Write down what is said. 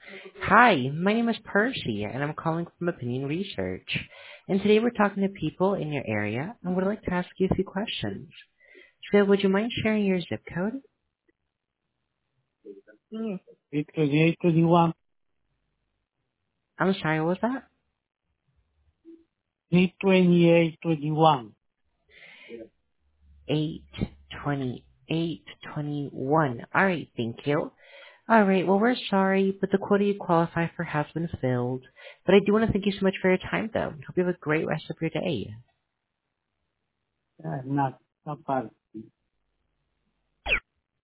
Hi, my name is Percy, and I'm calling from Opinion Research. And today we're talking to people in your area, and would like to ask you a few questions. So, would you mind sharing your zip code? 82821, I'm sorry, what was that? 82821. 82821. All right, thank you. All right, well, we're sorry, but the quota you qualify for has been filled. But I do want to thank you so much for your time, though. Hope you have a great rest of your day. Not bad.